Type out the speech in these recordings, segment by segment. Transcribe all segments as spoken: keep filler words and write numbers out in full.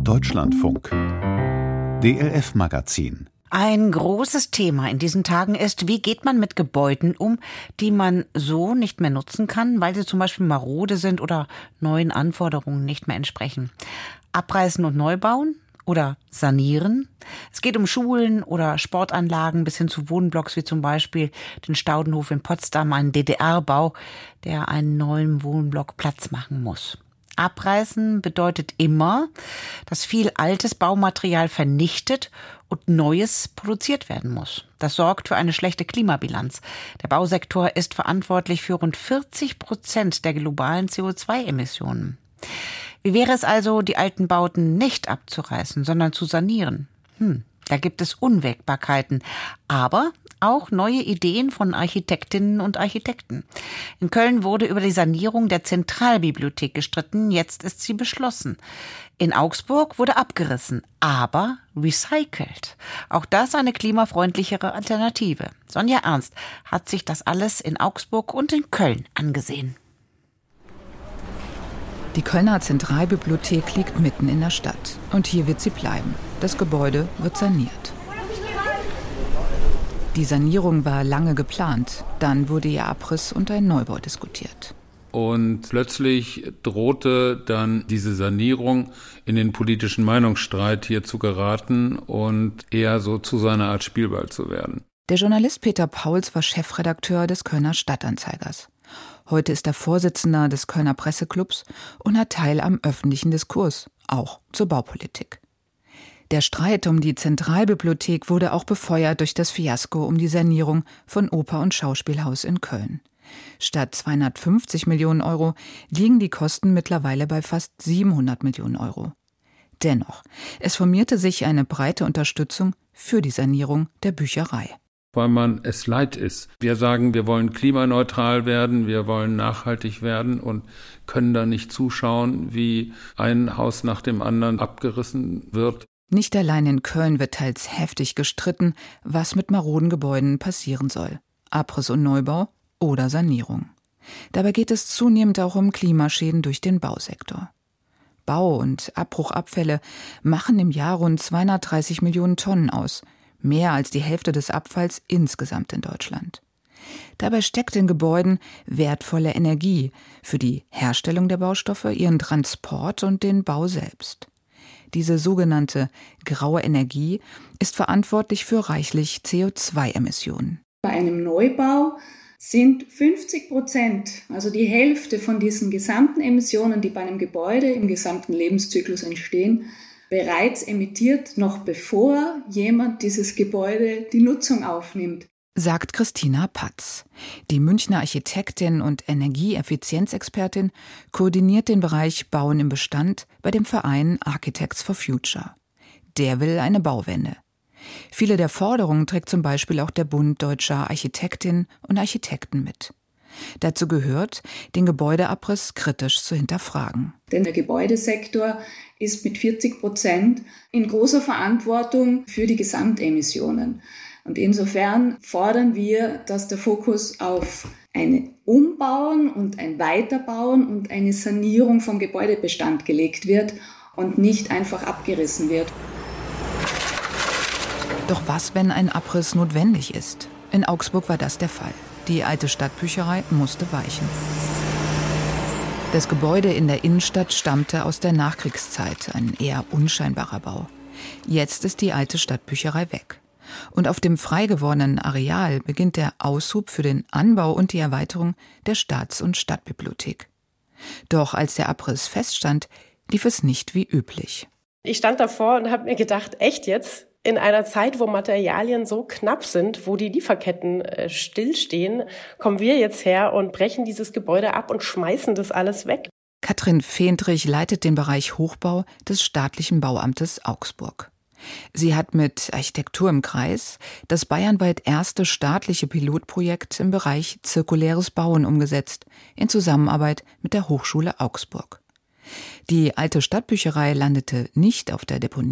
Deutschlandfunk. D L F-Magazin. Ein großes Thema in diesen Tagen ist, wie geht man mit Gebäuden um, die man so nicht mehr nutzen kann, weil sie zum Beispiel marode sind oder neuen Anforderungen nicht mehr entsprechen. Abreißen und neu bauen oder sanieren. Es geht um Schulen oder Sportanlagen bis hin zu Wohnblocks, wie zum Beispiel den Staudenhof in Potsdam, ein D D R-Bau, der einen neuen Wohnblock Platz machen muss. Abreißen bedeutet immer, dass viel altes Baumaterial vernichtet und Neues produziert werden muss. Das sorgt für eine schlechte Klimabilanz. Der Bausektor ist verantwortlich für rund vierzig Prozent der globalen C O zwei Emissionen. Wie wäre es also, die alten Bauten nicht abzureißen, sondern zu sanieren? Hm, da gibt es Unwägbarkeiten, aber auch neue Ideen von Architektinnen und Architekten. In Köln wurde über die Sanierung der Zentralbibliothek gestritten, jetzt ist sie beschlossen. In Augsburg wurde abgerissen, aber recycelt. Auch das eine klimafreundlichere Alternative. Sonja Ernst hat sich das alles in Augsburg und in Köln angesehen. Die Kölner Zentralbibliothek liegt mitten in der Stadt. Und hier wird sie bleiben. Das Gebäude wird saniert. Die Sanierung war lange geplant. Dann wurde ihr Abriss und ein Neubau diskutiert. Und plötzlich drohte dann diese Sanierung in den politischen Meinungsstreit hier zu geraten und eher so zu seiner Art Spielball zu werden. Der Journalist Peter Pauls war Chefredakteur des Kölner Stadtanzeigers. Heute ist er Vorsitzender des Kölner Presseclubs und hat Teil am öffentlichen Diskurs, auch zur Baupolitik. Der Streit um die Zentralbibliothek wurde auch befeuert durch das Fiasko um die Sanierung von Oper- und Schauspielhaus in Köln. Statt zweihundertfünfzig Millionen Euro liegen die Kosten mittlerweile bei fast siebenhundert Millionen Euro. Dennoch, es formierte sich eine breite Unterstützung für die Sanierung der Bücherei. Weil man es leid ist. Wir sagen, wir wollen klimaneutral werden, wir wollen nachhaltig werden und können da nicht zuschauen, wie ein Haus nach dem anderen abgerissen wird. Nicht allein in Köln wird teils heftig gestritten, was mit maroden Gebäuden passieren soll. Abriss und Neubau oder Sanierung. Dabei geht es zunehmend auch um Klimaschäden durch den Bausektor. Bau- und Abbruchabfälle machen im Jahr rund zweihundertdreißig Millionen Tonnen aus. Mehr als die Hälfte des Abfalls insgesamt in Deutschland. Dabei steckt in Gebäuden wertvolle Energie für die Herstellung der Baustoffe, ihren Transport und den Bau selbst. Diese sogenannte graue Energie ist verantwortlich für reichlich C O zwei Emissionen. Bei einem Neubau sind fünfzig Prozent, also die Hälfte von diesen gesamten Emissionen, die bei einem Gebäude im gesamten Lebenszyklus entstehen, bereits emittiert, noch bevor jemand dieses Gebäude die Nutzung aufnimmt. Sagt Christina Patz. Die Münchner Architektin und Energieeffizienzexpertin koordiniert den Bereich Bauen im Bestand bei dem Verein Architects for Future. Der will eine Bauwende. Viele der Forderungen trägt zum Beispiel auch der Bund Deutscher Architektinnen und Architekten mit. Dazu gehört, den Gebäudeabriss kritisch zu hinterfragen. Denn der Gebäudesektor ist mit vierzig Prozent in großer Verantwortung für die Gesamtemissionen. Und insofern fordern wir, dass der Fokus auf ein Umbauen und ein Weiterbauen und eine Sanierung vom Gebäudebestand gelegt wird und nicht einfach abgerissen wird. Doch was, wenn ein Abriss notwendig ist? In Augsburg war das der Fall. Die alte Stadtbücherei musste weichen. Das Gebäude in der Innenstadt stammte aus der Nachkriegszeit, ein eher unscheinbarer Bau. Jetzt ist die alte Stadtbücherei weg. Und auf dem frei gewordenen Areal beginnt der Aushub für den Anbau und die Erweiterung der Staats- und Stadtbibliothek. Doch als der Abriss feststand, lief es nicht wie üblich. Ich stand davor und habe mir gedacht, echt jetzt? In einer Zeit, wo Materialien so knapp sind, wo die Lieferketten äh, stillstehen, kommen wir jetzt her und brechen dieses Gebäude ab und schmeißen das alles weg. Katrin Fendrich leitet den Bereich Hochbau des staatlichen Bauamtes Augsburg. Sie hat mit Architektur im Kreis das bayernweit erste staatliche Pilotprojekt im Bereich zirkuläres Bauen umgesetzt, in Zusammenarbeit mit der Hochschule Augsburg. Die alte Stadtbücherei landete nicht auf der Deponie.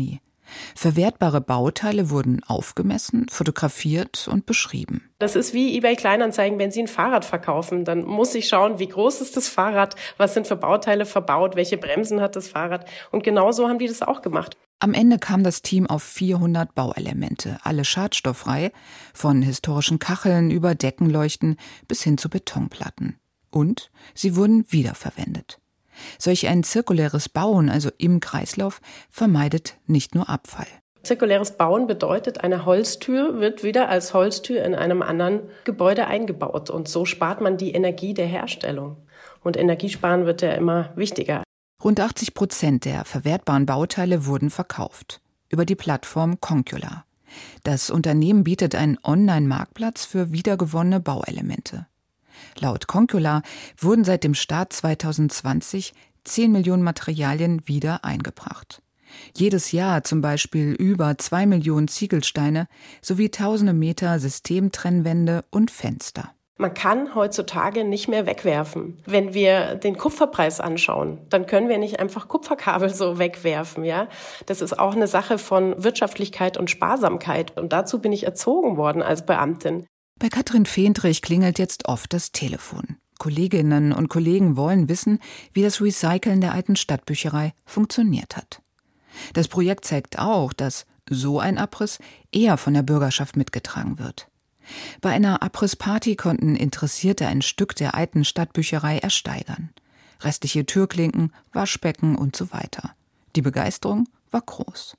Verwertbare Bauteile wurden aufgemessen, fotografiert und beschrieben. Das ist wie eBay Kleinanzeigen, wenn Sie ein Fahrrad verkaufen. Dann muss ich schauen, wie groß ist das Fahrrad, was sind für Bauteile verbaut, welche Bremsen hat das Fahrrad. Und genau so haben die das auch gemacht. Am Ende kam das Team auf vierhundert Bauelemente, alle schadstofffrei, von historischen Kacheln über Deckenleuchten bis hin zu Betonplatten. Und sie wurden wiederverwendet. Solch ein zirkuläres Bauen, also im Kreislauf, vermeidet nicht nur Abfall. Zirkuläres Bauen bedeutet, eine Holztür wird wieder als Holztür in einem anderen Gebäude eingebaut. Und so spart man die Energie der Herstellung. Und Energiesparen wird ja immer wichtiger. Rund achtzig Prozent der verwertbaren Bauteile wurden verkauft. Über die Plattform Concula. Das Unternehmen bietet einen Online-Marktplatz für wiedergewonnene Bauelemente. Laut Concula wurden seit dem Start zwanzig zwanzig zehn Millionen Materialien wieder eingebracht. Jedes Jahr zum Beispiel über zwei Millionen Ziegelsteine sowie tausende Meter Systemtrennwände und Fenster. Man kann heutzutage nicht mehr wegwerfen. Wenn wir den Kupferpreis anschauen, dann können wir nicht einfach Kupferkabel so wegwerfen, ja. Das ist auch eine Sache von Wirtschaftlichkeit und Sparsamkeit. Und dazu bin ich erzogen worden als Beamtin. Bei Katrin Fendrich klingelt jetzt oft das Telefon. Kolleginnen und Kollegen wollen wissen, wie das Recyceln der alten Stadtbücherei funktioniert hat. Das Projekt zeigt auch, dass so ein Abriss eher von der Bürgerschaft mitgetragen wird. Bei einer Abrissparty konnten Interessierte ein Stück der alten Stadtbücherei ersteigern. Restliche Türklinken, Waschbecken und so weiter. Die Begeisterung war groß.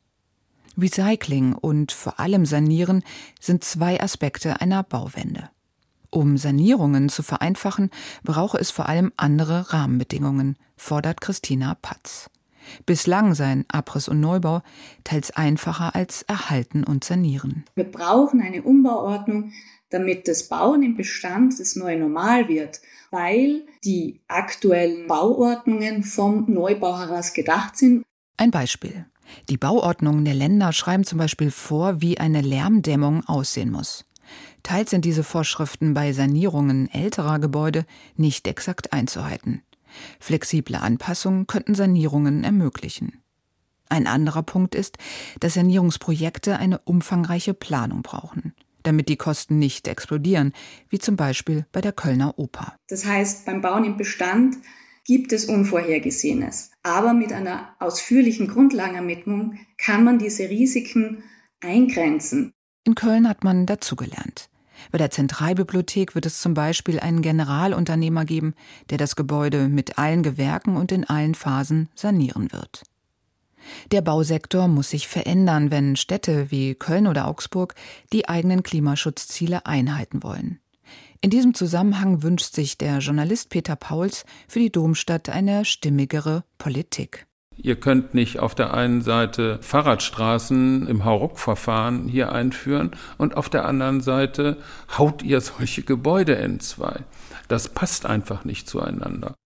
Recycling und vor allem Sanieren sind zwei Aspekte einer Bauwende. Um Sanierungen zu vereinfachen, brauche es vor allem andere Rahmenbedingungen, fordert Christina Patz. Bislang seien Abriss und Neubau teils einfacher als Erhalten und Sanieren. Wir brauchen eine Umbauordnung, damit das Bauen im Bestand das neue Normal wird, weil die aktuellen Bauordnungen vom Neubau heraus gedacht sind. Ein Beispiel. Die Bauordnungen der Länder schreiben zum Beispiel vor, wie eine Lärmdämmung aussehen muss. Teils sind diese Vorschriften bei Sanierungen älterer Gebäude nicht exakt einzuhalten. Flexible Anpassungen könnten Sanierungen ermöglichen. Ein anderer Punkt ist, dass Sanierungsprojekte eine umfangreiche Planung brauchen, damit die Kosten nicht explodieren, wie zum Beispiel bei der Kölner Oper. Das heißt, beim Bauen im Bestand gibt es Unvorhergesehenes. Aber mit einer ausführlichen Grundlagenermittlung kann man diese Risiken eingrenzen. In Köln hat man dazugelernt. Bei der Zentralbibliothek wird es zum Beispiel einen Generalunternehmer geben, der das Gebäude mit allen Gewerken und in allen Phasen sanieren wird. Der Bausektor muss sich verändern, wenn Städte wie Köln oder Augsburg die eigenen Klimaschutzziele einhalten wollen. In diesem Zusammenhang wünscht sich der Journalist Peter Pauls für die Domstadt eine stimmigere Politik. Ihr könnt nicht auf der einen Seite Fahrradstraßen im Hauruck-Verfahren hier einführen und auf der anderen Seite haut ihr solche Gebäude entzwei. Das passt einfach nicht zueinander.